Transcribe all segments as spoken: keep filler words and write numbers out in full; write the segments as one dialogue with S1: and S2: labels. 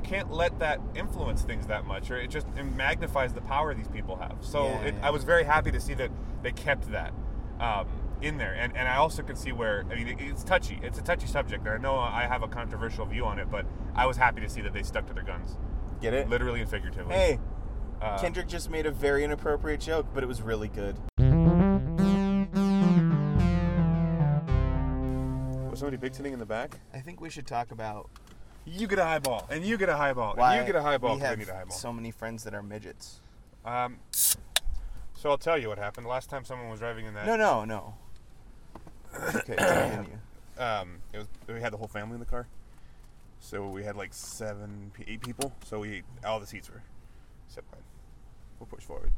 S1: can't let that influence things that much, or it just it magnifies the power these people have. So
S2: Yeah,
S1: it,
S2: yeah.
S1: I was very happy to see that they kept that um, in there, and and I also can see where I mean it, it's touchy. It's a touchy subject, and I know I have a controversial view on it, but I was happy to see that they stuck to their guns,
S2: Get it?
S1: literally and figuratively.
S2: Hey,
S1: uh,
S2: Kendrick just made a very inappropriate joke, but it was really good.
S1: was somebody big sitting in the back?
S2: I think we should talk about
S1: You get a highball, and you get a highball,
S2: why
S1: and you get a highball
S2: we
S1: because I
S2: have
S1: need a highball.
S2: so many friends that are midgets.
S1: Um, so I'll tell you what happened. Last time someone was driving in that.
S2: No, no, no. Okay, continue.
S1: Um, it was we had the whole family in the car, so we had like seven, eight people. So we all the seats were set mine. We'll push forward.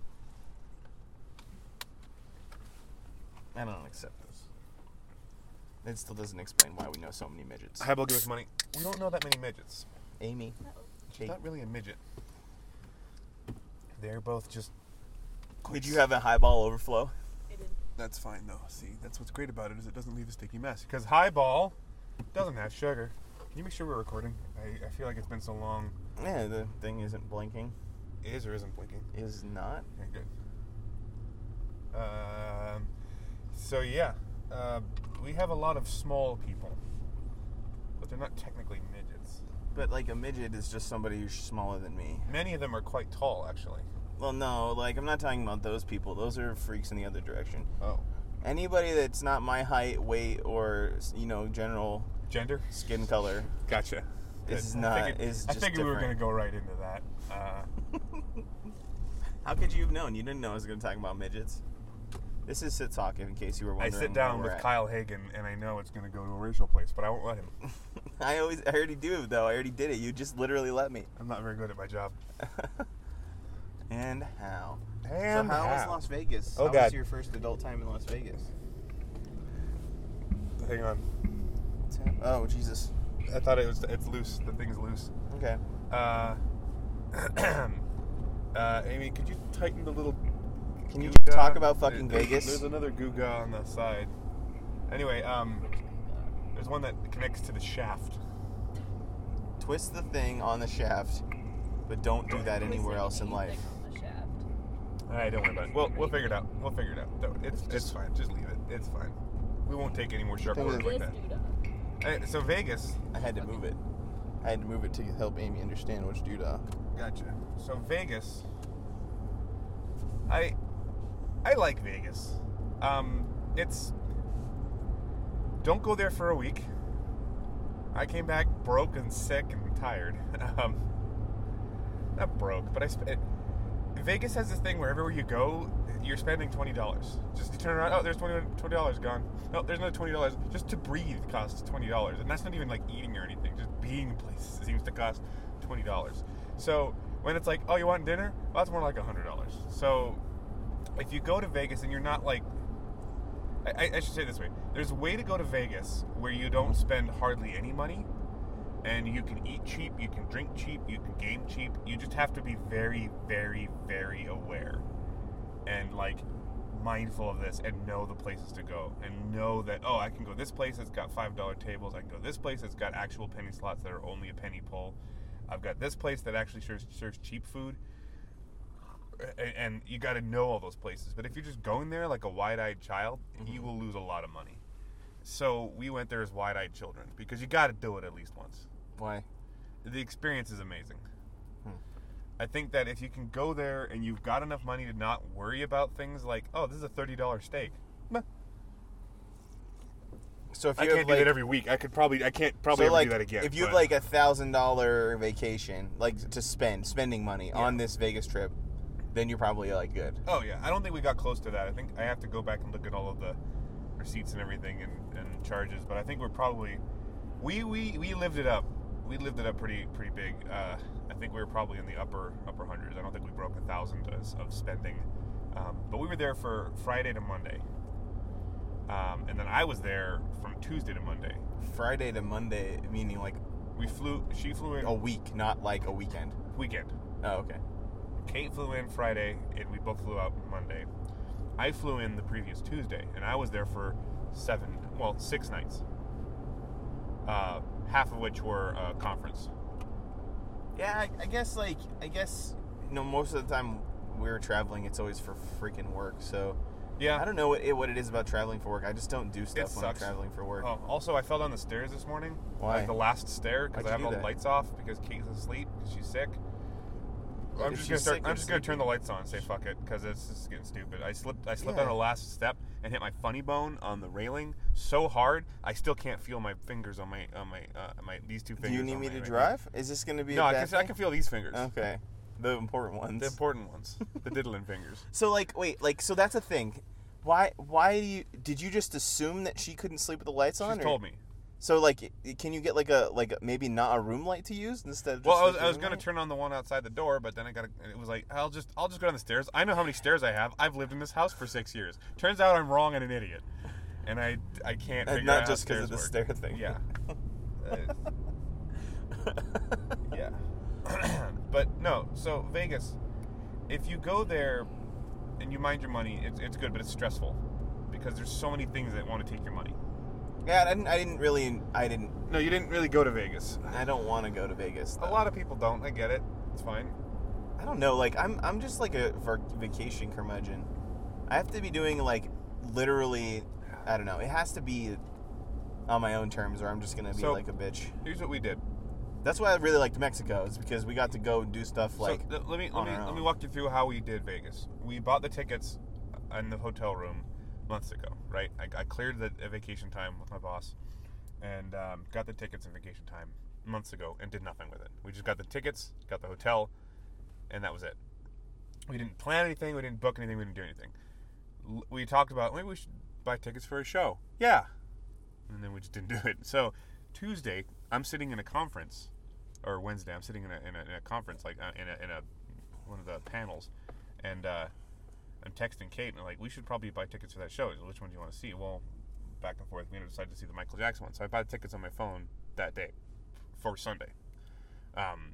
S2: I don't accept this. It still doesn't explain why we know so many midgets.
S1: Highball, give us money. We don't know that many midgets.
S2: Amy.
S1: She's not really a midget. They're both just.
S2: Did you have a highball overflow?
S3: I did.
S1: That's fine though. See, that's what's great about it is it doesn't leave a sticky mess. Because highball doesn't have sugar. Can you make sure we're recording? I, I feel like it's been so long.
S2: Yeah, the thing isn't blinking.
S1: Is or isn't blinking?
S2: Is not.
S1: Okay, good. Um, so yeah, uh, we have a lot of small people, but they're not technically midgets.
S2: But like a midget is just somebody who's smaller than me.
S1: Many of them are quite tall, actually.
S2: Well, no, like I'm not talking about those people. Those are freaks in the other direction.
S1: Oh.
S2: Anybody that's not my height, weight, or you know, general
S1: Gender?
S2: skin color.
S1: Gotcha.
S2: This is
S1: Good.
S2: not.
S1: I figured,
S2: is
S1: I
S2: just
S1: figured we were
S2: different.
S1: going to go right into that. Uh,
S2: How could you have known? You didn't know I was going to talk about midgets. This is Sit Talk, in case you were
S1: I
S2: wondering.
S1: sit down
S2: where
S1: with
S2: we're at.
S1: Kyle Hagen, and I know it's going to go to a racial place, but I won't let him.
S2: I always, I already do though. I already did it. You just literally let me.
S1: I'm not very good at my job.
S2: And how?
S1: And
S2: so how, was
S1: how?
S2: Las Vegas?
S1: Oh,
S2: how
S1: God.
S2: was your first adult time in Las Vegas?
S1: Hang on.
S2: What's hap- Oh Jesus.
S1: I thought it was. It's loose. The thing's loose.
S2: Okay.
S1: Uh, uh, Amy, could you tighten the little?
S2: Can you
S1: Goo
S2: just
S1: gah?
S2: talk about fucking
S1: There-
S2: Vegas?
S1: There's another goo gah on the side. Anyway, um, there's one that connects to the shaft.
S2: Twist the thing on the shaft, but don't do that anywhere else in life.
S3: On the shaft.
S1: All right, don't worry about it. We'll we'll figure it out. We'll figure it out. Don't- It's it's fine. Just leave it. It's fine. We won't take any more sharp
S2: Thing
S1: words
S2: is-
S1: like
S3: This
S1: that.
S3: dude.
S1: Hey, so Vegas.
S2: I had to move it. I had to move it to help Amy understand which doodah.
S1: Gotcha. So Vegas. I I like Vegas. Um, it's don't go there for a week. I came back broke and sick and tired. Um, not broke, but I sp- it, Vegas has this thing where everywhere you go, you're spending twenty dollars. Just to turn around, oh, there's twenty dollars gone. Oh, there's another twenty dollars. Just to breathe costs twenty dollars, and that's not even like eating or anything. Just being in places seems to cost twenty dollars. So when it's like, oh, you want dinner? Well, that's more like one hundred dollars. So if you go to Vegas and you're not like, I, I should say it this way: there's a way to go to Vegas where you don't spend hardly any money, and you can eat cheap, you can drink cheap, you can game cheap. You just have to be very, very, very aware and like mindful of this, and know the places to go, and know that, oh, I can go this place that's got five dollar tables. I can go this place that's got actual penny slots that are only a penny pull. I've got this place that actually serves, serves cheap food. And, and you got to know all those places. But if you're just going there like a wide-eyed child,
S2: Mm-hmm.
S1: you will lose a lot of money. So we went there as wide-eyed children because you got to do it at least once.
S2: Why?
S1: The experience is amazing.
S2: Hmm.
S1: I think that if you can go there and you've got enough money to not worry about things like, oh, this is a thirty dollar steak. Meh.
S2: So if
S1: I
S2: you
S1: can't
S2: have
S1: do
S2: like,
S1: that every week. I could probably, I can't probably
S2: so
S1: ever
S2: like,
S1: do that again.
S2: if you have
S1: but-
S2: like a thousand dollar vacation, like to spend, spending money
S1: Yeah.
S2: on this Vegas trip, then you're probably like good.
S1: Oh yeah, I don't think we got close to that. I think I have to go back and look at all of the receipts and everything and, and charges. But I think we're probably we, we we lived it up. We lived it up pretty pretty big. Uh, I think we were probably in the upper upper hundreds. I don't think we broke a thousand of, of spending. Um, but we were there for Friday to Monday, um, and then I was there from Tuesday to Monday.
S2: Friday to Monday, meaning like
S1: We flew. She flew in
S2: a week, not like a weekend.
S1: weekend.
S2: Oh, okay.
S1: Kate flew in Friday, and we both flew out Monday. I flew in the previous Tuesday, and I was there for seven, well, six nights. Uh, half of which were uh, conference.
S2: Yeah, I, I guess like I guess you know most of the time we're traveling, it's always for freaking work. So
S1: Yeah.
S2: I don't know what it, what it is about traveling for work. I just don't do stuff
S1: It
S2: when I'm
S1: sucks.
S2: traveling for work.
S1: Oh, also, I fell down the stairs this morning.
S2: Why?
S1: Like the last stair because
S2: Why'd
S1: I
S2: you
S1: have
S2: do
S1: all the
S2: that?
S1: lights off because Kate's asleep because she's sick. I'm
S2: If
S1: just
S2: she's
S1: gonna start.
S2: sick
S1: I'm
S2: or
S1: just gonna turn the
S2: sleeping.
S1: lights on and say fuck it because it's just getting stupid. I slipped. I slipped
S2: Yeah.
S1: on the last step and hit my funny bone on the railing so hard I still can't feel my fingers on my on my uh, my these two
S2: Do
S1: fingers.
S2: you need
S1: on
S2: me
S1: my
S2: to
S1: right
S2: drive? Is this going to be
S1: hand. No,
S2: a
S1: I
S2: bad
S1: can. I
S2: thing?
S1: can feel these fingers.
S2: Okay, the important ones.
S1: The important ones. The diddling fingers.
S2: So like, wait, like, so that's a thing. Why? Why do you? Did you just assume that she couldn't sleep with the lights on?
S1: She's
S2: or-
S1: told me.
S2: So like, can you get like a like a, maybe not a room light to use instead of just
S1: Well, I was,
S2: like
S1: I
S2: a
S1: was
S2: room
S1: gonna
S2: light?
S1: turn on the one outside the door, but then I got. It was like I'll just I'll just go down the stairs. I know how many stairs I have. I've lived in this house for six years. Turns out I'm wrong and an idiot, and I I can't
S2: And
S1: figure
S2: not
S1: out
S2: just
S1: how
S2: because of the
S1: stairs
S2: stair thing.
S1: work. Yeah. yeah. But no, so Vegas, if you go there and you mind your money, it's it's good, but it's stressful because there's so many things that want to take your money.
S2: Yeah, I didn't. I didn't really. I didn't.
S1: No, you didn't really go to Vegas.
S2: I don't want to go to Vegas.
S1: A
S2: though.
S1: lot of people don't. I get it. It's fine.
S2: I don't know. Like I'm. I'm just like a var- vacation curmudgeon. I have to be doing like literally. I don't know. It has to be on my own terms, or I'm just gonna be
S1: So-
S2: like a bitch.
S1: Here's what we did.
S2: That's why I really liked Mexico. Is because we got to go and do stuff like.
S1: so, th- let me let
S2: on
S1: me
S2: our
S1: let me
S2: own.
S1: walk you through how we did Vegas. We bought the tickets in the hotel room months ago, right? I, I cleared the uh, vacation time with my boss, and um, got the tickets in vacation time months ago, and did nothing with it. We just got the tickets, got the hotel, and that was it. We didn't plan anything. We didn't book anything. We didn't do anything. L- We talked about maybe we should buy tickets for a show. Yeah, and then we just didn't do it. So Tuesday, I'm sitting in a conference. Or Wednesday, I'm sitting in a, in a, in a conference, like uh, in a in a one of the panels, and uh, I'm texting Kate, and I'm like, we should probably buy tickets for that show. Which one do you want to see? Well, back and forth, we decided to see the Michael Jackson one, so I bought tickets on my phone that day for Sunday, um,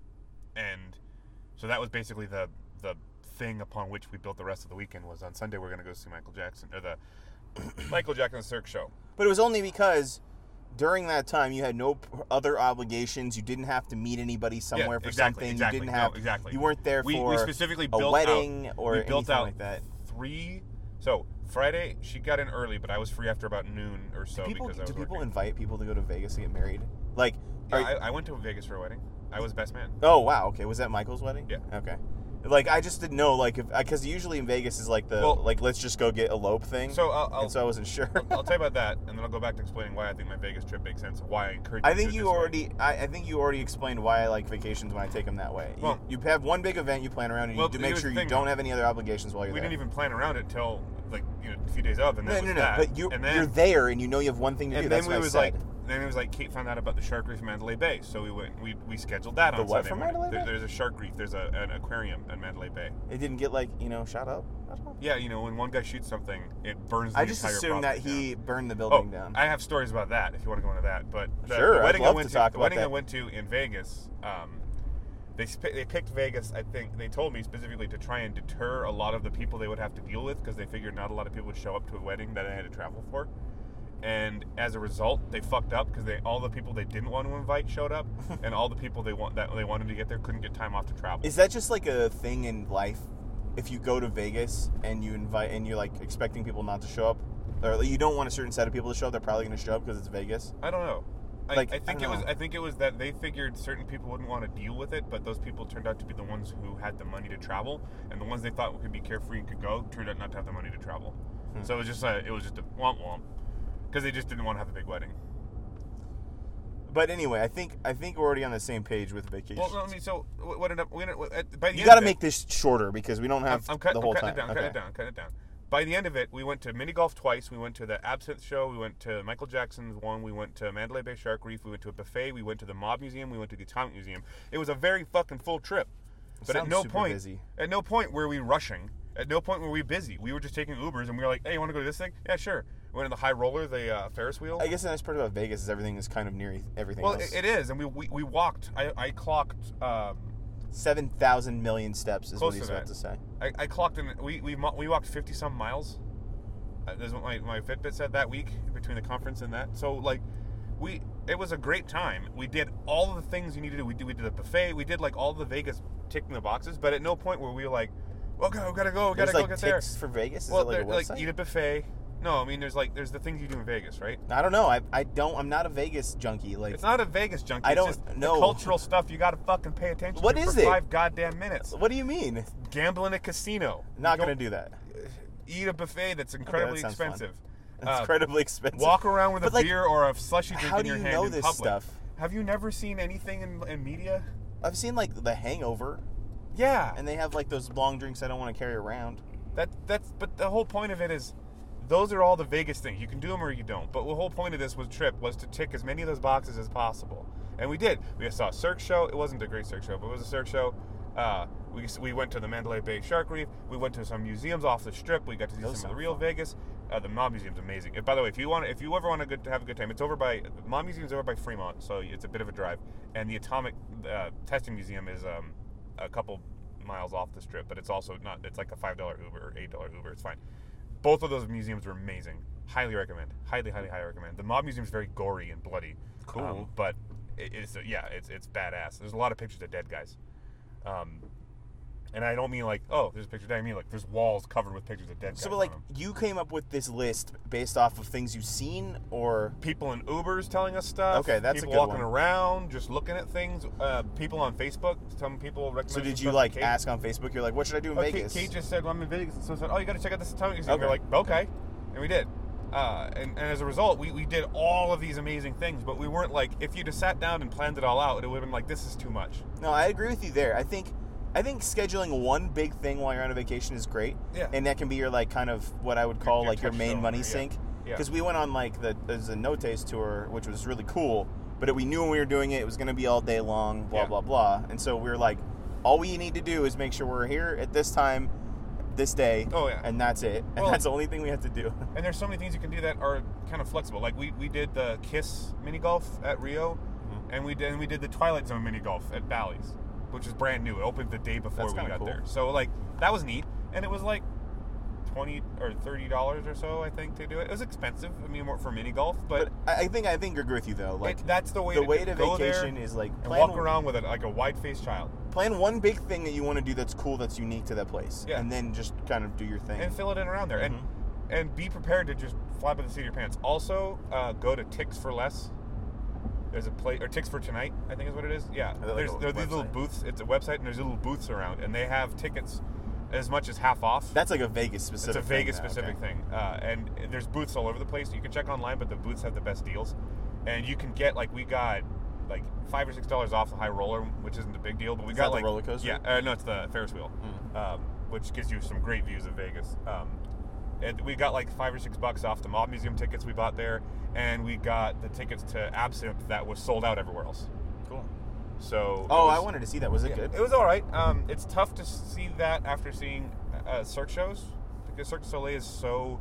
S1: and so that was basically the the thing upon which we built the rest of the weekend. Was on Sunday we're gonna go see Michael Jackson or the Michael Jackson Cirque show.
S2: But it was only because during that time you had no p- other obligations. You didn't have to meet anybody somewhere
S1: Yeah,
S2: for
S1: exactly,
S2: something.
S1: exactly.
S2: You didn't
S1: No,
S2: have.
S1: exactly.
S2: You weren't there
S1: We,
S2: for
S1: we specifically
S2: a
S1: built
S2: wedding
S1: out,
S2: or
S1: we built
S2: anything
S1: out
S2: like that.
S1: Three. So Friday she got in early, but I was free after about noon or so
S2: Do people
S1: because I was
S2: do people
S1: working.
S2: invite people to go to Vegas to get married? Like,
S1: Yeah,
S2: are-
S1: I, I went to Vegas for a wedding. I was best man.
S2: oh wow, okay. Was that Michael's wedding?
S1: Yeah.
S2: Okay. Like I just didn't know, like if because usually in Vegas is like the
S1: Well-
S2: like let's just go get elope thing.
S1: So I'll, I'll,
S2: and so I wasn't sure.
S1: I'll tell you about that, and then I'll go back to explaining why I think my Vegas trip makes sense. Why I encourage.
S2: I
S1: to
S2: think
S1: do it
S2: you
S1: this way.
S2: already. I, I think you already explained why I like vacations when I take them that way.
S1: Well-
S2: you, you have one big event you plan around, and
S1: Well,
S2: you do make
S1: here's
S2: sure
S1: the
S2: you
S1: thing,
S2: don't
S1: though.
S2: have any other obligations while you're
S1: We
S2: there.
S1: didn't even plan around it till like you know a few days of, and then
S2: No,
S1: it
S2: no,
S1: was
S2: no.
S1: that.
S2: But you,
S1: and then,
S2: you're there, and you know you have one thing to do.
S1: and
S2: That's
S1: then we
S2: what I
S1: was
S2: said.
S1: like, then it was like Kate found out about the shark reef in Mandalay Bay, so we went, we we scheduled that
S2: The
S1: on
S2: what
S1: Sunday
S2: from
S1: morning.
S2: Mandalay
S1: There-
S2: Bay?
S1: There's a shark reef. There's a, an aquarium in Mandalay Bay.
S2: It didn't get like you know shot up. I don't know.
S1: Yeah, you know when one guy shoots something, it burns. The
S2: I just
S1: entire
S2: assumed that
S1: property
S2: he
S1: down.
S2: burned the
S1: Oh,
S2: building down.
S1: I have stories about that if you want to go into that. But the,
S2: Sure,
S1: the
S2: I'd
S1: wedding
S2: love
S1: I went
S2: to
S1: to,
S2: talk
S1: the
S2: about
S1: wedding I
S2: that.
S1: went to in Vegas, um, they sp- they picked Vegas. I think they told me specifically to try and deter a lot of the people they would have to deal with because they figured not a lot of people would show up to a wedding that I had to travel for. And as a result, they fucked up because they all the people they didn't want to invite showed up, and all the people they want that they wanted to get there couldn't get time off to travel.
S2: Is that just like a thing in life? If you go to Vegas and you invite and you're like expecting people not to show up, or you don't want a certain set of people to show up, they're probably going to show up because it's Vegas.
S1: I don't know. I,
S2: Like,
S1: I
S2: I
S1: think
S2: don't
S1: it was.
S2: know.
S1: I think it was that they figured certain people wouldn't want to deal with it, but those people turned out to be the ones who had the money to travel, and the ones they thought could be carefree and could go turned out not to have the money to travel.
S2: Hmm.
S1: So it was just a, it was just a womp womp because they just didn't want to have the big wedding.
S2: But anyway, I think I think we're already on the same page with vacations.
S1: Well, no, I mean, so what what ended up? We ended up at, by the
S2: you
S1: end
S2: got to
S1: of it-
S2: make this shorter because we don't
S1: I'm,
S2: have
S1: I'm, cut,
S2: the
S1: I'm
S2: whole
S1: cutting
S2: time.
S1: it down,
S2: okay.
S1: cutting it down, cutting it down. By the end of it, we went to mini golf twice. We went to the Absinthe show. We went to Michael Jackson's one. We went to Mandalay Bay Shark Reef. We went to a buffet. We went to the Mob Museum. We went to the Atomic Museum. It was a very fucking full trip. But at
S2: Sounds
S1: no
S2: super
S1: point,
S2: busy.
S1: at no point were we rushing. At no point were we busy. We were just taking Ubers, and we were like, "Hey, you want to go to this thing? Yeah, sure." We went to the High Roller, the uh, Ferris wheel.
S2: I guess the nice part about Vegas is everything is kind of near everything
S1: well,
S2: else.
S1: it, it is, and we we, we walked. I, I clocked. Um,
S2: Seven thousand million steps is
S1: Close
S2: what he's
S1: to
S2: about
S1: that.
S2: to say.
S1: I, I clocked in. We we mo- we walked fifty some miles. Uh, that's what my, my Fitbit said that week between the conference and that. So like, we it was a great time. We did all of the things you need to do. We did, we did the buffet. We did like all the Vegas ticking the boxes, but at no point were we like, well, go, we gotta go, we gotta
S2: There's
S1: go
S2: like
S1: get there.
S2: ticks for Vegas? Is
S1: Well,
S2: it like a
S1: there-
S2: website?
S1: like eat a buffet. No, I mean there's like there's the things you do in Vegas, right?
S2: I don't know. I, I don't. I'm not a Vegas junkie. Like
S1: It's not a Vegas junkie.
S2: I
S1: it's
S2: don't
S1: just
S2: know.
S1: The cultural stuff you gotta fucking pay attention
S2: What
S1: to
S2: is
S1: for
S2: it?
S1: five goddamn minutes.
S2: What do you mean?
S1: Gamble in a casino.
S2: Not
S1: You
S2: gonna
S1: don't-
S2: do that.
S1: Eat a buffet that's incredibly
S2: sounds fun.
S1: expensive.
S2: It's
S1: Uh,
S2: incredibly expensive.
S1: Walk around with
S2: But,
S1: a
S2: like,
S1: beer or a slushy drink
S2: how
S1: in
S2: do
S1: your
S2: you
S1: hand
S2: know
S1: in
S2: this
S1: public.
S2: stuff?
S1: Have you never seen anything in, in media?
S2: I've seen like The Hangover,
S1: Yeah,
S2: and they have like those long drinks I don't want to carry around.
S1: that that's. But the whole point of it is, those are all the Vegas things. You can do them or you don't. But the whole point of this was trip was to tick as many of those boxes as possible, and we did. We saw a Cirque show. It wasn't a great Cirque show, but it was a Cirque show. Uh, we we went to the Mandalay Bay Shark Reef. We went to some museums off the Strip. We got to see
S2: Those
S1: some of the
S2: sound
S1: real
S2: fun.
S1: Vegas. Uh, the Mob Museum's amazing. And by the way, if you want, if you ever want to, good, to have a good time, it's over by the Mob Museum's over by Fremont, so it's a bit of a drive. And the Atomic uh, Testing Museum is um, a couple miles off the Strip, but it's also not. It's like a five dollar Uber or eight dollar Uber. It's fine. Both of those museums were amazing. Highly recommend. Highly, highly, highly recommend. The Mob Museum is very gory and bloody.
S2: Cool.
S1: Um, but it, it's yeah, it's it's badass. There's a lot of pictures of dead guys. Um, and I don't mean like, oh, there's a picture of dead. I mean like there's walls covered with pictures of dead guys.
S2: So, but
S1: on
S2: like,
S1: them.
S2: you came up with this list based off of things you've seen, or
S1: People in Ubers telling us stuff.
S2: Okay, that's a
S1: people
S2: good
S1: walking
S2: one.
S1: around, just looking at things. Uh, people on Facebook. Some people recommend.
S2: so
S1: some
S2: did you
S1: stuff.
S2: like
S1: Kate-
S2: ask on Facebook? You're like, what should I do in
S1: Oh,
S2: Vegas?
S1: Kate, Kate just said, well, I'm in Vegas. So I said, oh, you got to check out this Atomic Museum.
S2: Okay.
S1: We're like, okay. And we did. Uh, and, and as a result, we, we did all of these amazing things, but we weren't like, if you'd have sat down and planned it all out, it would have been like, this is too much.
S2: No, I agree with you there. I think, I think scheduling one big thing while you're on a vacation is great.
S1: Yeah.
S2: And that can be your like kind of what I would call
S1: your
S2: like your main
S1: touchstone,
S2: money
S1: yeah.
S2: sink.
S1: Yeah.
S2: Because we went on like the there's a no taste tour, which was really cool. But we knew when we were doing it, it was going to be all day long, blah
S1: Yeah.
S2: blah blah. And so we were like, all we need to do is make sure we're here at this time, this day.
S1: Oh, yeah.
S2: And that's it. And
S1: Well-
S2: that's the only thing we have to do.
S1: And there's so many things you can do that are kind of flexible. Like we, we did the Kiss mini golf at Rio,
S2: Mm-hmm.
S1: and we did and we did the Twilight Zone mini golf at Bally's, which is brand new. It opened the day before
S2: That's
S1: we
S2: kinda
S1: got
S2: cool.
S1: there. So like that was neat, and it was like twenty or thirty dollars or so, I think, to do it. It was expensive. I mean, more for mini golf, but,
S2: But I I think I think I agree with you though. Like
S1: it, that's the way
S2: the
S1: to
S2: way
S1: do-
S2: to
S1: go there
S2: vacation is like
S1: and
S2: plan,
S1: walk around with a, like a wide-faced child
S2: plan one big thing that you want to do that's cool, that's unique to that place,
S1: Yeah.
S2: and then just kind of do your thing.
S1: and fill it in around there,
S2: Mhm.
S1: and and be prepared to just fly by the seat of your pants. Also, uh, go to Ticks for Less. There's a place, or Ticks for Tonight, I think is what it is. Yeah,
S2: that like
S1: there's
S2: a
S1: there are these little
S2: website?
S1: booths. It's a website, and there's little booths around, and they have tickets as much as half off.
S2: That's like a Vegas specific.
S1: It's a Vegas
S2: thing now,
S1: specific
S2: okay.
S1: thing, uh, and there's booths all over the place. You can check online, but the booths have the best deals, and you can get like we got like five or six dollars off the high roller, which isn't a big deal, but we
S2: Is
S1: got
S2: that the
S1: like
S2: roller coaster?
S1: Yeah, uh, no, it's the Ferris wheel,
S2: Mm.
S1: um, which gives you some great views of Vegas. Um, and we got like five or six bucks off the Mob Museum tickets we bought there, and we got the tickets to Absinthe that was sold out everywhere else.
S2: Cool.
S1: So
S2: Oh,
S1: it was-
S2: I wanted to see that. Was it
S1: yeah,
S2: good?
S1: It was all right. Um, it's tough to see that after seeing uh, Cirque shows because Cirque du Soleil is so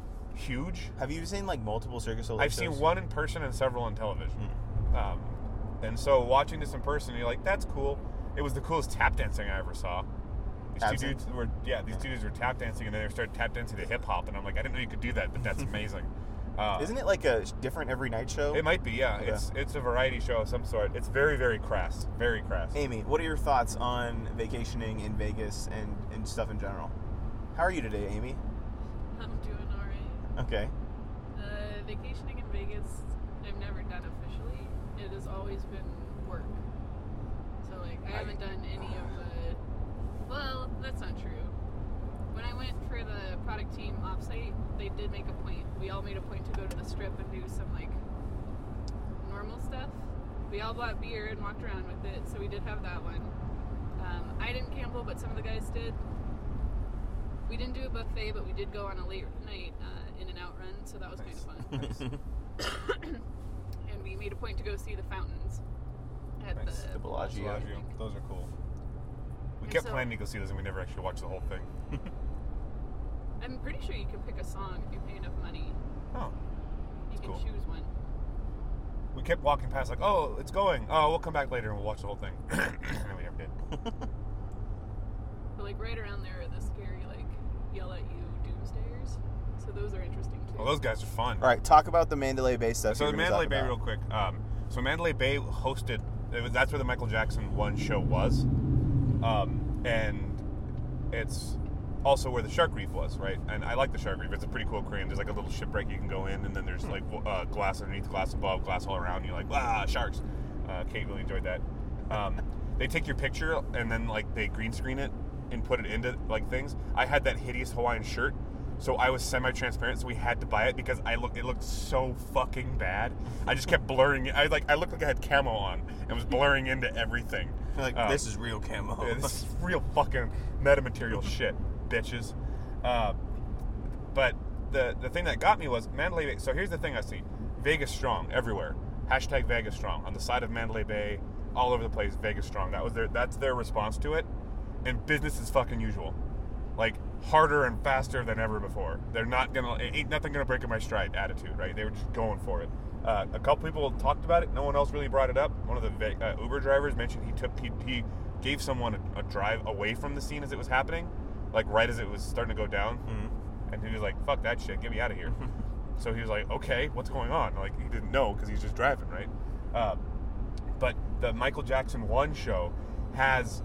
S1: huge.
S2: Have you seen like multiple Cirque du Soleil
S1: I've
S2: shows?
S1: seen one in person and several on television. Um, and so watching this in person, you're like, that's cool. It was the coolest tap dancing I ever saw. These two
S2: Absinthe?
S1: dudes were, yeah, these two dudes were tap dancing, and then they started tap dancing to hip hop, and I'm like, I didn't know you could do that, but that's amazing. Uh,
S2: Isn't it like a different every night show?
S1: It might be, yeah.
S2: Okay.
S1: It's it's a variety show of some sort. It's very, very crass, very crass.
S2: Amy, what are your thoughts on vacationing in Vegas and, and stuff in general? How are you today, Amy?
S3: I'm doing alright.
S2: Okay.
S3: Uh, vacationing in Vegas, I've never done officially. It has always been work. So, like, I haven't done any of the. Well, that's not true. When I went for the product team offsite, they did make a point. We all made a point to go to the strip and do some, like, normal stuff. We all bought beer and walked around with it, so we did have that one. Um, I didn't gamble, but some of the guys did. We didn't do a buffet, but we did go on a late night uh, in and out run, so that was
S1: Nice.
S3: kind of fun. And we made a point to go see the fountains at
S1: Nice.
S3: the,
S2: The Bellagio.
S1: Bellagio. Those are cool. We
S3: And
S1: kept
S3: so-
S1: planning to go see those, and we never actually watched the whole thing.
S3: I'm pretty sure you can pick a song if you pay enough money.
S1: Oh.
S3: You
S1: That's
S3: can
S1: cool.
S3: choose one.
S1: We kept walking past, like, oh, it's going. Oh, we'll come back later and we'll watch the whole thing. And we never did.
S3: But like right around there are the scary like yell at you doomsdayers. So those are interesting too.
S1: Well, those guys are fun.
S2: All right, talk about the Mandalay Bay stuff.
S1: So
S2: you
S1: the
S2: were gonna
S1: Mandalay
S2: talk
S1: Bay,
S2: about.
S1: real quick. Um, So Mandalay Bay hosted. It was, that's where the Michael Jackson one show was, um, and it's also where the Shark Reef was, right? And I like the Shark Reef. It's a pretty cool aquarium. There's like a little shipwreck you can go in, and then there's like uh, glass underneath, glass above, glass all around. You're like, ah, sharks. Uh, Kate really enjoyed that. Um, they take your picture and then like they green screen it and put it into like things. I had that hideous Hawaiian shirt. So I was semi-transparent, so we had to buy it because I look. It looked so fucking bad. I just kept blurring it. I like. I looked like I had camo on and was blurring into everything.
S2: You're like,
S1: Um,
S2: this is real camo.
S1: Yeah, this is real fucking metamaterial shit, bitches. Uh, but the the thing that got me was Mandalay Bay. So here's the thing I see: Vegas strong everywhere. Hashtag Vegas strong on the side of Mandalay Bay, all over the place. Vegas strong. That was their. That's their response to it. And business is fucking usual. Like harder and faster than ever before. They're not gonna. Ain't nothing gonna break in my stride attitude, right? They were just going for it. Uh, a couple people talked about it. No one else really brought it up. One of the uh, Uber drivers mentioned he took he, he gave someone a, a drive away from the scene as it was happening, like right as it was starting to go down, mm-hmm. and he was like, "Fuck that shit, get me out of here." So he was like, "Okay, what's going on?" Like he didn't know because he's just driving, right? Uh, but the Michael Jackson one show has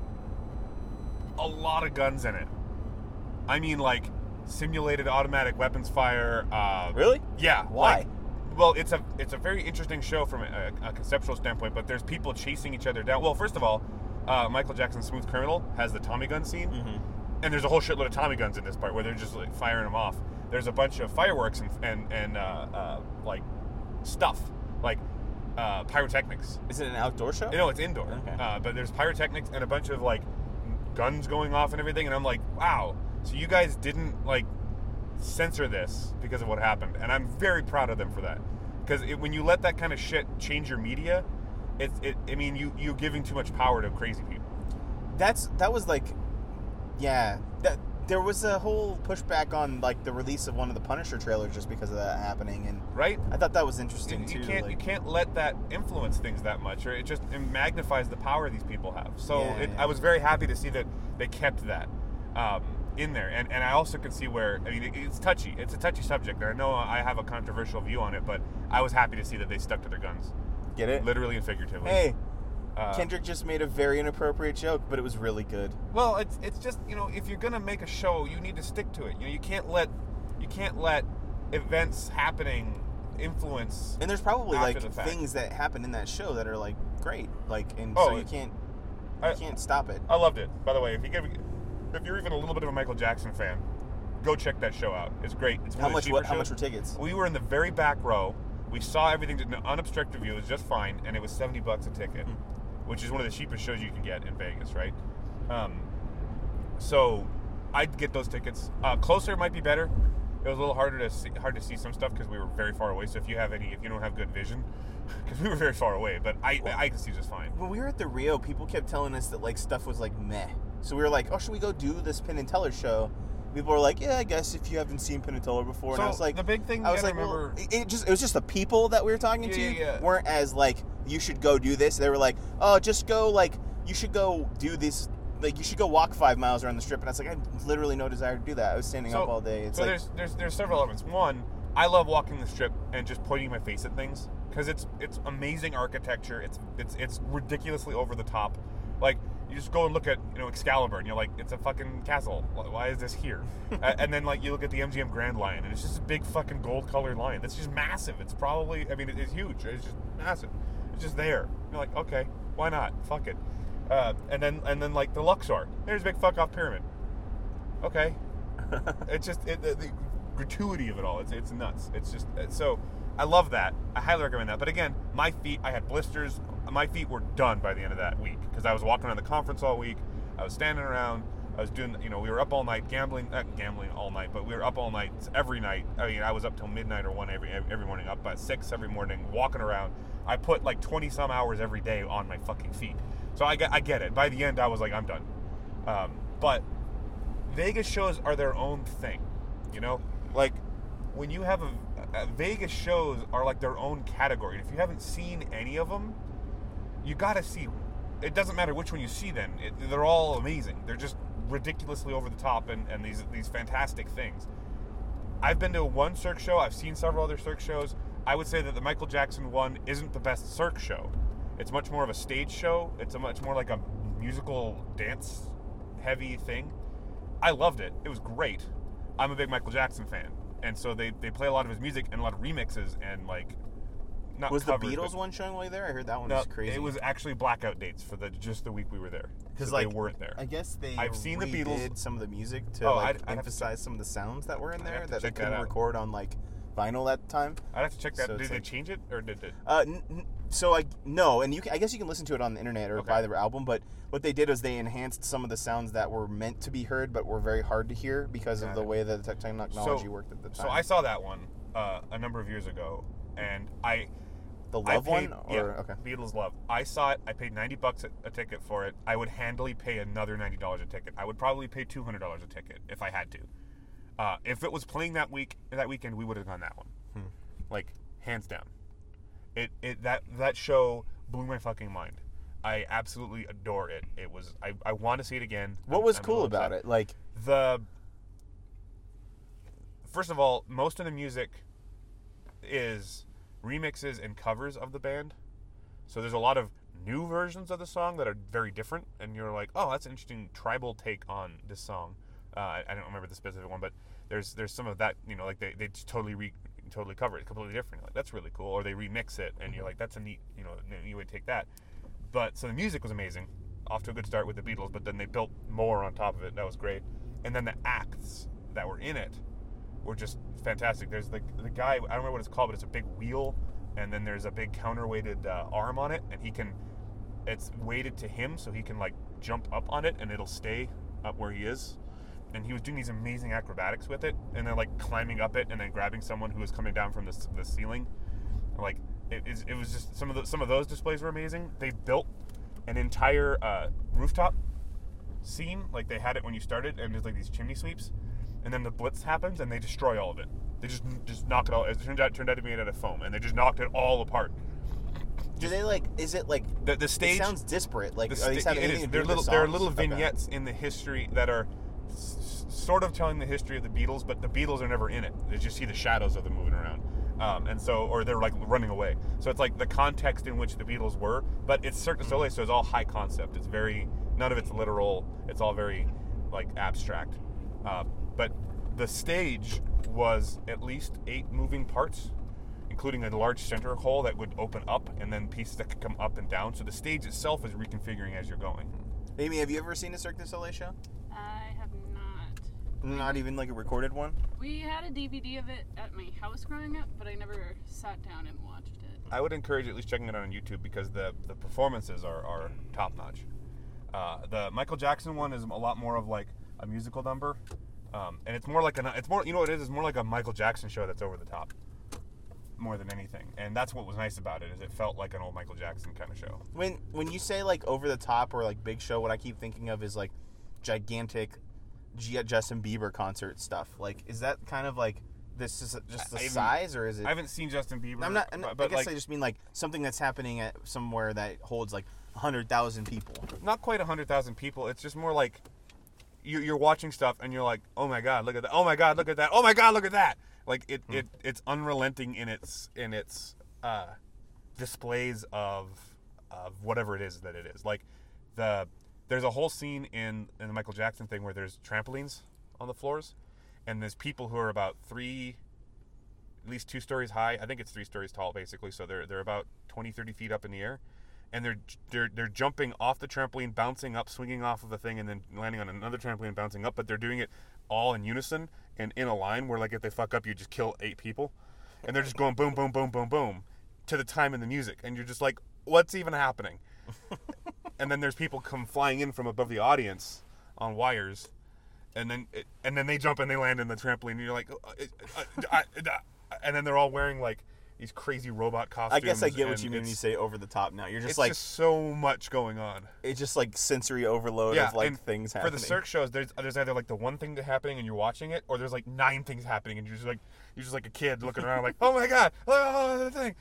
S1: a lot of guns in it. I mean, like simulated automatic weapons fire. Uh,
S2: Really?
S1: Yeah.
S2: Why?
S1: Like, well, it's a it's a very interesting show from a, a conceptual standpoint. But there's people chasing each other down. Well, first of all, uh, Michael Jackson's Smooth Criminal has the Tommy gun scene, mm-hmm. and there's a whole shitload of Tommy guns in this part where they're just like firing them off. There's a bunch of fireworks and and and uh, uh, like stuff like uh, pyrotechnics.
S2: Is it an outdoor show?
S1: You know, it's indoor.
S2: Okay.
S1: Uh, but there's pyrotechnics and a bunch of like guns going off and everything, and I'm like, wow. So you guys didn't like censor this because of what happened, and I'm very proud of them for that. Because when you let that kind of shit change your media, it's it. I mean, you you're giving too much power to crazy people.
S2: That's that was like, yeah. That there was a whole pushback on like the release of one of the Punisher trailers just because of that happening, and
S1: right.
S2: I thought that was interesting
S1: you,
S2: too.
S1: You can't
S2: like,
S1: you can't let that influence things that much, or it just it magnifies the power these people have. So
S2: Yeah,
S1: it,
S2: yeah.
S1: I was very happy to see that they kept that. Um, in there, and and I also can see where I mean it, it's touchy. It's a touchy subject, and I know I have a controversial view on it, but I was happy to see that they stuck to their guns,
S2: Get it?
S1: literally and figuratively.
S2: Hey,
S1: uh,
S2: Kendrick just made a very inappropriate joke, but it was really good.
S1: Well, it's it's just you know if you're gonna make a show, you need to stick to it. You know you can't let you can't let events happening influence.
S2: And there's probably
S1: after
S2: like
S1: the fact.
S2: things that happen in that show that are like great, like and
S1: Oh,
S2: so you can't you
S1: I-
S2: can't stop it.
S1: I loved it. By the way, if you give, if you're even a little bit of a Michael Jackson fan, go check that show out. It's great. It's one
S2: How
S1: of the
S2: much?
S1: cheaper
S2: What? How
S1: shows.
S2: much were tickets?
S1: We were in the very back row. We saw everything in an unobstructed view. It was just fine, and it was seventy bucks a ticket,
S2: Mm.
S1: which is one of the cheapest shows you can get in Vegas, right? Um, so I'd get those tickets. Uh, closer might be better. It was a little harder to see, hard to see some stuff because we were very far away. So if you have any, if you don't have good vision, because we were very far away, but I I can see just fine.
S2: When we were at the Rio, people kept telling us that like stuff was like meh. So we were like, oh, should we go do this Penn and Teller show? People were like, yeah, I guess if you haven't seen Penn and Teller before. And
S1: So
S2: I was like,
S1: the big thing
S2: I
S1: you
S2: was
S1: gotta
S2: like, well,
S1: remember-
S2: it, it just it was just the people that we were talking
S1: Yeah,
S2: to
S1: yeah, yeah.
S2: weren't as like, you should go do this. They were like, oh, just go like you should go do this. Like you should go walk five miles around the strip. And I was like, I had literally no desire to do that. I was standing
S1: So-
S2: up all day. It's
S1: so
S2: like,
S1: there's there's there's several elements. One, I love walking the strip and just pointing my face at things because it's it's amazing architecture. It's it's it's ridiculously over the top. Like you just go and look at you know Excalibur and you're like, it's a fucking castle. Why is this here? uh, and then like you look at the M G M Grand Line and it's just a big fucking gold colored line. That's just massive. It's probably I mean it, it's huge. It's just massive. It's just there. You're like, okay, why not? Fuck it. Uh, and then and then like the Luxor. There's a big fuck off pyramid. Okay. It's just it, the, the gratuity of it all. It's it's nuts. It's just it's, so I love that. I highly recommend that. But again, my feet. I had blisters. My feet were done by the end of that week because I was walking around the conference all week. I was standing around. I was doing. You know, we were up all night gambling. Not gambling all night, but we were up all night every night. I mean, I was up till midnight or one every every morning. Up at six every morning, walking around. I put like twenty some hours every day on my fucking feet. So I get I get it. By the end, I was like, I'm done. Um, but Vegas shows are their own thing, you know. Like when you have a, a Vegas shows are like their own category. If you haven't seen any of them, you gotta see. It doesn't matter which one you see. Then it, they're all amazing. They're just ridiculously over the top and, and these these fantastic things. I've been to one Cirque show. I've seen several other Cirque shows. I would say that the Michael Jackson one isn't the best Cirque show. It's much more of a stage show. It's a much more like a musical dance heavy thing. I loved it. It was great. I'm a big Michael Jackson fan. And so they, they play a lot of his music and a lot of remixes and like not
S2: Was
S1: covers,
S2: the Beatles
S1: but,
S2: one showing while you were there? I heard that one
S1: no,
S2: was crazy.
S1: It was actually blackout dates for the just the week we were there. Because
S2: like,
S1: they weren't there.
S2: I guess they
S1: I've seen the
S2: redid
S1: Beatles.
S2: some of the music to
S1: Oh,
S2: like
S1: I'd- I'd have to
S2: emphasize some of the sounds that were in
S1: I'd
S2: there
S1: have to
S2: that they
S1: check that
S2: couldn't
S1: out.
S2: record on like vinyl at the time.
S1: I'd have to check that.
S2: So
S1: did
S2: it's
S1: they
S2: like-
S1: change it or did it?
S2: Uh, n- n- so I no, and you can, I guess you can listen to it on the internet or
S1: Okay.
S2: buy the album. But what they did was they enhanced some of the sounds that were meant to be heard, but were very hard to hear because
S1: Got
S2: of the
S1: it.
S2: way that the technology worked at the time.
S1: So I saw that one uh, a number of years ago, and I
S2: the
S1: I
S2: Love
S1: paid,
S2: one,
S1: yeah,
S2: or okay,
S1: Beatles Love. I saw it. I paid ninety bucks a, a ticket for it. I would handily pay another ninety dollars a ticket. I would probably pay two hundred dollars a ticket if I had to. Uh, if it was playing that week, that weekend, we would have gone that one,
S2: Hmm.
S1: like hands down. It it that that show blew my fucking mind. I absolutely adore it. It was I, I want to see it again.
S2: what
S1: I'm-
S2: was
S1: I'm a
S2: cool
S1: little
S2: about
S1: upset.
S2: it? Like,
S1: The first of all, most of the music is remixes and covers of the band. So there's a lot of new versions of the song that are very different, and you're like, oh, that's an interesting tribal take on this song. Uh, I, I don't remember the specific one, but there's there's some of that, you know, like they, they just totally re, totally cover it, completely different. Like that's really cool, or they remix it, and you're like, that's a neat, you know, neat way to take that. But so the music was amazing, off to a good start with the Beatles, but then they built more on top of it. That was great, and then the acts that were in it were just fantastic. There's the the guy, I don't remember what it's called, but it's a big wheel, and then there's a big counterweighted uh, arm on it, and he can, it's weighted to him, so he can like jump up on it, and it'll stay up where he is. And he was doing these amazing acrobatics with it, and then like climbing up it, and then grabbing someone who was coming down from the, the ceiling. Like it, is- it was just some of the, some of those displays were amazing. They built an entire uh, rooftop scene, like they had it when you started, and there's like these chimney sweeps, and then the blitz happens, and they destroy all of it. They just just knock it all. It turned out turned out to be made out of foam, and they just knocked it all apart.
S2: do they like? Is it like?
S1: The the
S2: It
S1: stage
S2: sounds disparate. Like,
S1: The
S2: are these
S1: sta-
S2: having
S1: it
S2: anything
S1: is.
S2: to do
S1: There are
S2: with
S1: little
S2: the
S1: there are
S2: songs?
S1: little
S2: Okay.
S1: vignettes in the history that are s- sort of telling the history of the Beatles, but the Beatles are never in it. They just see the shadows of them moving around, um, and so or they're like running away. So it's like the context in which the Beatles were, but it's Cirque du Soleil, so it's all high concept. It's very none of it's literal. It's all very like abstract. Uh, but the stage was at least eight moving parts, including a large center hole that would open up and then pieces that could come up and down. So the stage itself is reconfiguring as you're going.
S2: Amy, have you ever seen a Cirque du Soleil show?
S3: I have not.
S2: Not even like a recorded one.
S3: We had a D V D of it at my house growing up, but I never sat down and watched it.
S1: I would encourage at least checking it out on YouTube because the, the performances are, are top notch. Uh, the Michael Jackson one is a lot more of like a musical number, um, and it's more like a it's more you know what it is it's more like a Michael Jackson show that's over the top, more than anything. And that's what was nice about it is it felt like an old Michael Jackson kind of show.
S2: When when you say like over the top or like big show, what I keep thinking of is like gigantic G- Justin Bieber concert stuff. Like, is that kind of like this is just the
S1: I haven't-
S2: size, or is it?
S1: I haven't seen Justin Bieber.
S2: I'm not. I'm
S1: but,
S2: not-
S1: but
S2: I guess
S1: like,
S2: I just mean like something that's happening at somewhere that holds like a hundred thousand people.
S1: not quite a hundred thousand people. It's just more like you, you're watching stuff and you're like, oh my god, look at that! Oh my god, look at that! Oh my god, look at that! Like it,
S2: Hmm.
S1: it it's unrelenting in its in its uh, displays of of whatever it is that it is. Like the there's a whole scene in in the Michael Jackson thing where there's trampolines on the floors, and there's people who are about three, at least two stories high. I think it's three stories tall, basically. So they're they're about twenty, thirty feet up in the air, and they're they're they're jumping off the trampoline, bouncing up, swinging off of the thing, and then landing on another trampoline, bouncing up. But they're doing it all in unison and in a line where, like, if they fuck up, you just kill eight people, and they're just going boom, boom, boom, boom, boom to the time in the music, and you're just like, what's even happening? And then there's people come flying in from above the audience on wires, and then it, and then they jump and they land in the trampoline, and you're like, uh, uh, uh, uh, and then they're all wearing like these crazy robot
S2: I
S1: costumes.
S2: guess I get what
S1: and
S2: you mean when you
S1: it's-
S2: say over the top. Now you're just
S1: It's
S2: like
S1: just so much going on.
S2: it's just like sensory overload
S1: Yeah,
S2: of like
S1: and
S2: things
S1: for
S2: happening.
S1: the Cirque shows, there's there's either like the one thing that's happening and you're watching it, or there's like nine things happening and you're just like you're just like a kid looking around like, oh my god, oh the thing,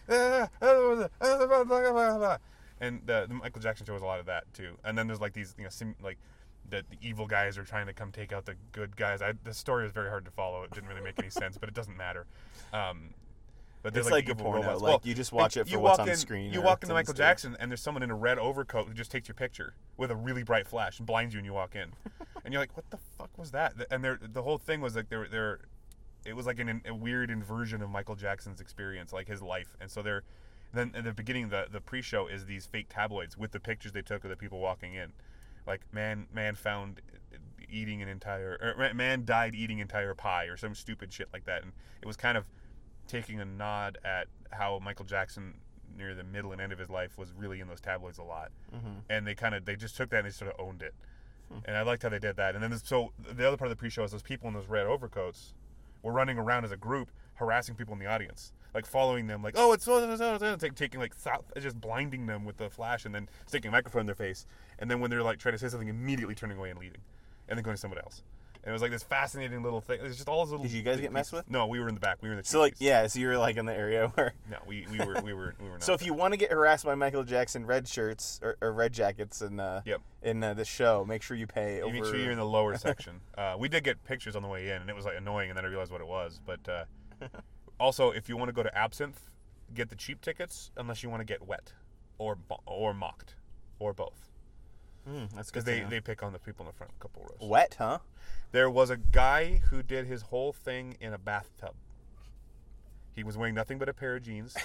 S1: and the, the Michael Jackson show was a lot of that too. And then there's like these you know sim, like the, the evil guys are trying to come take out the good guys. I, the story was very hard to follow. It didn't really make any sense, but it doesn't matter. Um, But there's
S2: It's like a
S1: evil
S2: porno.
S1: robots.
S2: Like,
S1: Well,
S2: you just watch
S1: like,
S2: it
S1: you
S2: for what's
S1: walk
S2: on the
S1: in-
S2: screen
S1: You
S2: or
S1: walk
S2: what's
S1: into
S2: on the
S1: Michael
S2: stage.
S1: Jackson, and there's someone in a red overcoat who just takes your picture with a really bright flash and blinds you when you walk in. And you're like, what the fuck was that? And they're, the whole thing was like they're they're, it was like an, a weird inversion of Michael Jackson's experience, like his life. And so they're, then at the beginning, the the pre-show is these fake tabloids with the pictures they took of the people walking in, like man man found eating an entire, or man died eating entire pie or some stupid shit like that. And it was kind of taking a nod at how Michael Jackson near the middle and end of his life was really in those tabloids a lot.
S2: Mm-hmm.
S1: And they kind of they just took that and they sort of owned it. Hmm. And I liked how they did that. And then this, so the other part of the pre-show is those people in those red overcoats were running around as a group harassing people in the audience, like following them, like, oh, it's so, so, so, so, taking like just blinding them with the flash and then sticking a microphone in their face. And then when they're like trying to say something, immediately turning away and leaving, and then going to somebody else. And it was like this fascinating little thing. It was just all those little.
S2: Did you guys get messed with?
S1: No, we were in the back. We were in the.
S2: So like,
S1: seats.
S2: yeah, so you were like in the area where.
S1: No, we, we were we were we were not.
S2: So if you want to get harassed by Michael Jackson red shirts or, or red jackets in uh,
S1: Yep.
S2: in uh, the show, make sure you pay.
S1: You
S2: over...
S1: make sure you're in the lower section. Uh, we did get pictures on the way in, and it was like annoying, and then I realized what it was. But uh, also, if you want to go to Absinthe, get the cheap tickets, unless you want to get wet, or bo- or mocked, or both.
S2: Mm, that's
S1: Because
S2: good.
S1: they,
S2: to know.
S1: they pick on the people in the front a couple rows.
S2: Wet, huh?
S1: There was a guy who did his whole thing in a bathtub. He was wearing nothing but a pair of jeans.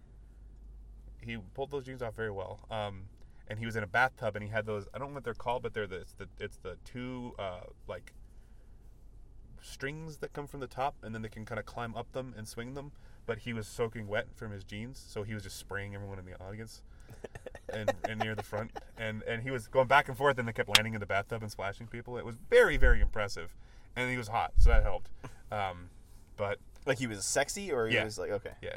S1: He pulled those jeans off very well. Um, and he was in a bathtub, and he had those. I don't know what they're called, but they're the it's the, it's the two uh, like strings that come from the top, and then they can kind of climb up them and swing them. But he was soaking wet from his jeans, so he was just spraying everyone in the audience. and, and near the front, and and he was going back and forth, and they kept landing in the bathtub and splashing people. It was very, very impressive, and he was hot, so that helped. Um, but
S2: Like he was sexy, or he
S1: Yeah.
S2: was like okay.
S1: yeah,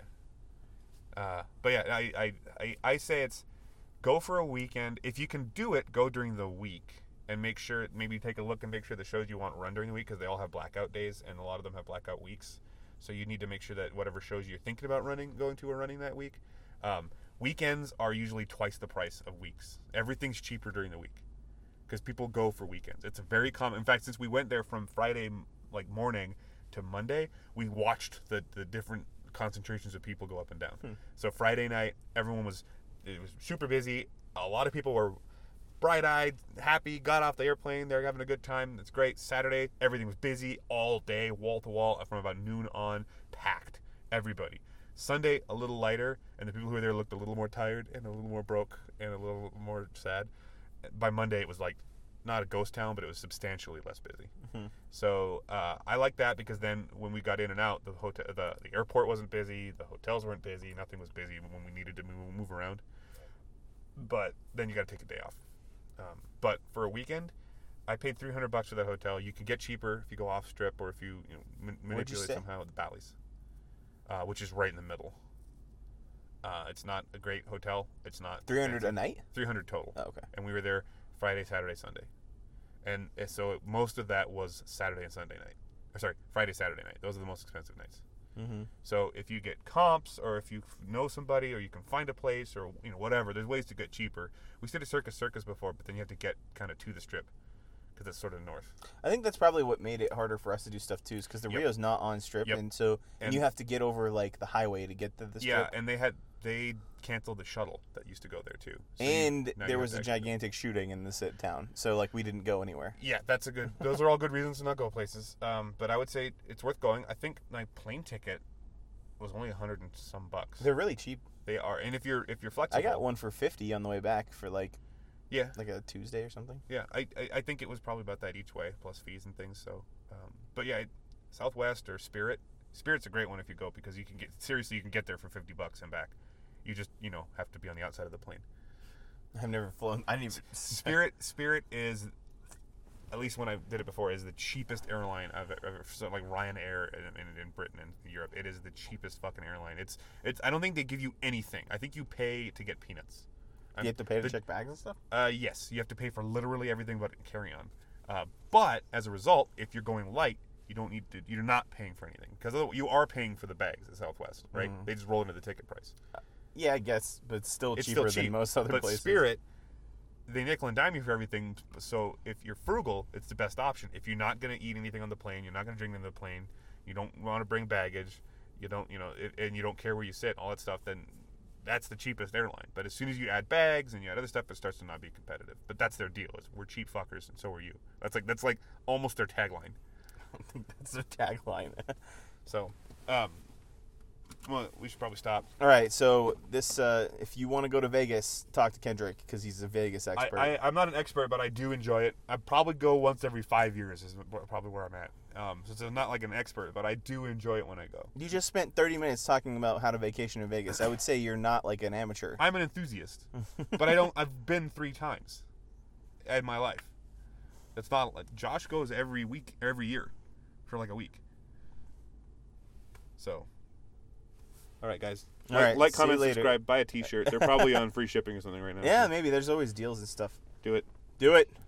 S1: uh, but yeah, I, I I I say it's go for a weekend. If you can do it, go during the week and make sure maybe take a look and make sure the shows you want run during the week, because they all have blackout days, and a lot of them have blackout weeks. So you need to make sure that whatever shows you're thinking about running, going to, or running that week. Um, Weekends are usually twice the price of weeks. Everything's cheaper during the week because people go for weekends. It's a very common. In fact, since we went there from Friday like morning to Monday, we watched the the different concentrations of people go up and down. Hmm. So Friday night, everyone was it was super busy. A lot of people were bright-eyed, happy, got off the airplane. They're having a good time. It's great. Saturday, everything was busy all day, wall to wall, from about noon on, packed. Everybody. Sunday, a little lighter, and the people who were there looked a little more tired and a little more broke and a little more sad. By Monday, it was like not a ghost town, but it was substantially less busy. Mm-hmm. So uh, I like that because then when we got in and out, the hotel, the, the airport wasn't busy, the hotels weren't busy, nothing was busy when we needed to move, move around. But then you got to take a day off. Um, but for a weekend, I paid three hundred bucks for that hotel. You can get cheaper if you go off strip or if you, you know, ma- manipulate somehow the Bally's. Uh, which is right in the middle. Uh, it's not a great hotel. It's not
S2: three hundred a night.
S1: Three hundred total.
S2: Oh, okay.
S1: And we were there Friday, Saturday, Sunday, and uh, so most of that was Saturday and Sunday night. Or sorry, Friday, Saturday night. Those are the most expensive nights.
S2: Mm-hmm.
S1: So if you get comps, or if you know somebody, or you can find a place, or you know whatever, there's ways to get cheaper. We stayed at Circus Circus before, but then you have to get kind of to the strip. Because it's sort of north.
S2: I think that's probably what made it harder for us to do stuff too, is because the
S1: Yep.
S2: Rio's not on strip,
S1: Yep.
S2: and so and
S1: And-
S2: you have to get over like the highway to get to the strip.
S1: Yeah, and they had they canceled the shuttle that used to go there too. So you-
S2: and
S1: now you
S2: there
S1: have
S2: was
S1: to
S2: a
S1: actually go.
S2: gigantic shooting in the sit town, so like we didn't go anywhere.
S1: Yeah, that's a good. Those are all good reasons to not go places. Um, but I would say it's worth going. I think my plane ticket was only a hundred and some bucks.
S2: They're really cheap.
S1: They are, and if you're if you're flexible,
S2: I got one for fifty on the way back for like
S1: Yeah,
S2: like a Tuesday or something.
S1: yeah. I, I I think it was probably about that each way plus fees and things. So, um, but yeah, Southwest or Spirit. Spirit's a great one if you go because you can get seriously you can get there for fifty bucks and back. You just you know have to be on the outside of the plane.
S2: I've never flown. I didn't even.
S1: Spirit Spirit is, at least when I did it before, is the cheapest airline I've ever. So like Ryanair in, in, in Britain and Europe, it is the cheapest fucking airline. It's it's. I don't think they give you anything. I think you pay to get peanuts.
S2: Do you have to pay to
S1: the-
S2: check bags and stuff?
S1: Uh, yes, you have to pay for literally everything but carry on. Uh, but as a result, if you're going light, you don't need to. You're not paying for anything because you are paying for the bags at Southwest, right?
S2: Mhm.
S1: They just roll into the ticket price.
S2: Yeah, I guess, but it's still
S1: It's
S2: cheaper
S1: still cheap,
S2: than most other
S1: but
S2: places.
S1: Spirit, they nickel and dime you for everything. So if you're frugal, it's the best option. If you're not going to eat anything on the plane, you're not going to drink on the plane, you don't want to bring baggage, you don't, you know, it, and you don't care where you sit, all that stuff, then that's the cheapest airline. But as soon as you add bags and you add other stuff, it starts to not be competitive. But that's their deal: is we're cheap fuckers, and so are you. That's like that's like almost their tagline.
S2: I don't think that's their tagline.
S1: So, um, well, we should probably stop.
S2: All right, so this, uh, if you want to go to Vegas, talk to Kendrick because he's a Vegas expert.
S1: I, I, I'm not an expert, but I do enjoy it. I probably go once every five years is probably where I'm at. Um, so it's not like an expert, but I do enjoy it when I go.
S2: You just spent thirty minutes talking about how to vacation in Vegas. I would say you're not like an amateur.
S1: I'm an enthusiast, but I don't. I've been three times in my life. That's not like Josh goes every week, every year, for like a week. So, all right, guys.
S2: All
S1: like,
S2: right,
S1: like
S2: see you
S1: comment,
S2: later.
S1: subscribe, buy a T-shirt. They're probably on free shipping or something right now.
S2: Yeah,
S1: so
S2: maybe there's always deals and stuff.
S1: do it.
S2: Do it.